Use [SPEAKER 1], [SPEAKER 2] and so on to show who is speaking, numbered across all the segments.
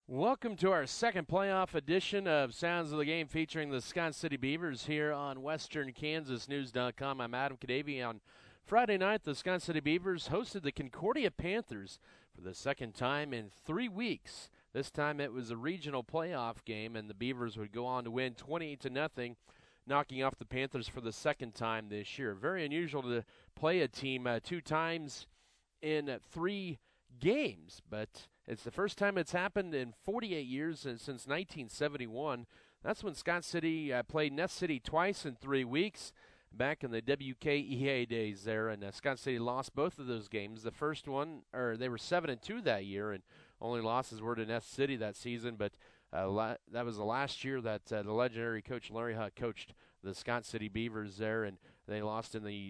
[SPEAKER 1] Welcome to our second playoff edition of Sounds of the Game featuring the Scott City Beavers here on WesternKansasNews.com. I'm Adam Kadavy. On Friday night, the Scott City Beavers hosted the Concordia Panthers for the second time in 3 weeks. This time it was a regional playoff game, and the Beavers would go on to win 28-0, knocking off the Panthers for the second time this year. Very unusual to play a team 2 times in 3 games, but it's the first time it's happened in 48 years since 1971. That's when Scott City played Ness City twice in 3 weeks back in the WKEA days there, and Scott City lost both of those games. The first one, they were 7-2 that year, and only losses were to Ness City that season, but that was the last year that the legendary coach Larry Hutt coached the Scott City Beavers there, and they lost in the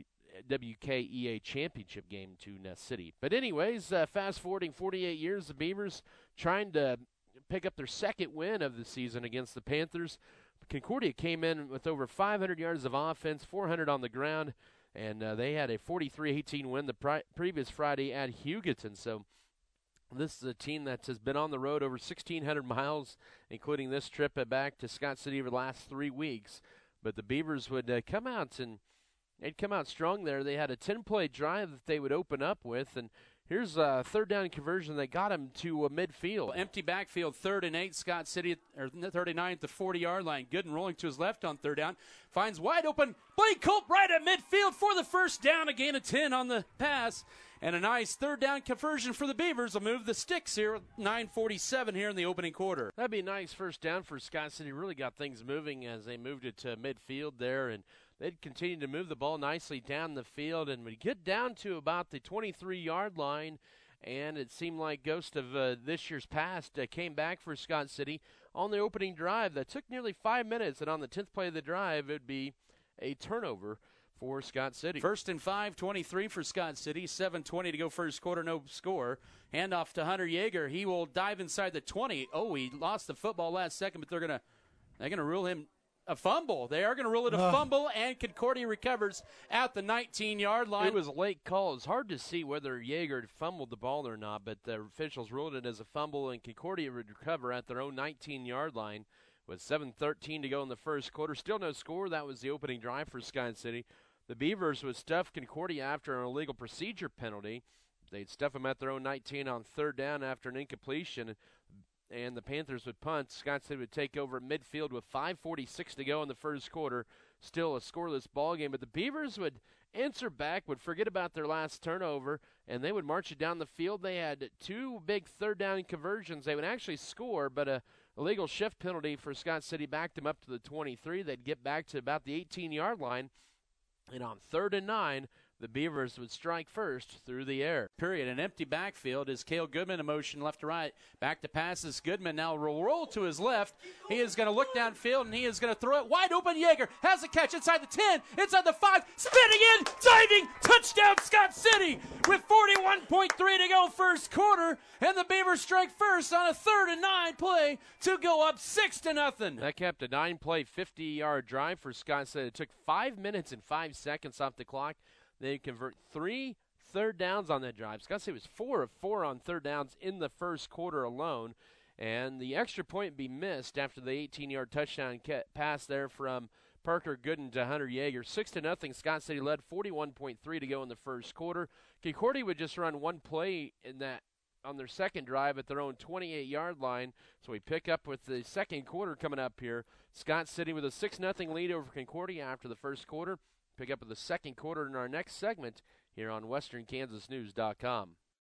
[SPEAKER 1] WKEA championship game to Ness City. But anyways, fast forwarding 48 years, the Beavers trying to pick up their second win of the season against the Panthers. Concordia came in with over 500 yards of offense, 400 on the ground, and they had a 43-18 win the previous Friday at Hugoton. So this is a team that has been on the road over 1,600 miles, including this trip back to Scott City over the last 3 weeks. But the Beavers would come out and they'd come out strong there. They had a 10-play drive that they would open up with, and here's a third down conversion that got him to midfield.
[SPEAKER 2] Empty backfield, 3rd and 8, Scott City, or 39 at the 40-yard line. Gooden rolling to his left on 3rd down. Finds wide open Blake Culp right at midfield for the first down. A gain of 10 on the pass. And a nice 3rd down conversion for the Beavers. Will move the sticks here. 9:47 here in the opening quarter.
[SPEAKER 1] That'd be a nice first down for Scott City. Really got things moving as they moved it to midfield there, and they'd continue to move the ball nicely down the field, and we get down to about the 23-yard line, and it seemed like ghost of this year's past came back for Scott City on the opening drive. That took nearly 5 minutes, and on the 10th play of the drive, it would be a turnover for Scott City.
[SPEAKER 2] 1st and 5, 23 for Scott City. 7:20 to go first quarter, no score. Handoff to Hunter Yeager. He will dive inside the 20. Oh, he lost the football last second, but they're gonna rule him a fumble. They are going to rule it a fumble, and Concordia recovers at the 19-yard line.
[SPEAKER 1] It was a late call. It's hard to see whether Yeager had fumbled the ball or not, but the officials ruled it as a fumble, and Concordia would recover at their own 19-yard line with 7:13 to go in the first quarter. Still no score. That was the opening drive for Scott City. The Beavers would stuff Concordia after an illegal procedure penalty. They'd stuff them at their own 19 on 3rd down after an incompletion, and the Panthers would punt. Scott City would take over midfield with 5:46 to go in the first quarter. Still a scoreless ball game, but the Beavers would answer back, would forget about their last turnover, and they would march it down the field. They had 2 big 3rd down conversions. They would actually score, but a illegal shift penalty for Scott City backed them up to the 23. They'd get back to about the 18-yard line, and on 3rd and 9, the Beavers would strike first through the air.
[SPEAKER 2] Period. An empty backfield is Cale Goodman in motion left to right. Back to passes. Goodman now will roll to his left. He is going to look downfield, and he is going to throw it wide open. Yeager has a catch inside the 10, inside the 5, spinning in, diving, touchdown Scott City with 41.3 to go first quarter, and the Beavers strike first on a 3rd and 9 play to go up 6-0.
[SPEAKER 1] That kept a 9-play, 50-yard drive for Scott City. It took 5 minutes and 5 seconds off the clock. They convert 3 third downs on that drive. Scott City was 4 of 4 on 3rd downs in the first quarter alone, and the extra point would be missed after the 18-yard touchdown pass there from Parker Gooden to Hunter Yeager. 6-0. Scott City led, 41.3 to go in the first quarter. Concordia would just run 1 play in that on their second drive at their own 28-yard line. So we pick up with the second quarter coming up here. Scott City with a 6-0 lead over Concordia after the first quarter. Pick up with the second quarter in our next segment here on WesternKansasNews.com.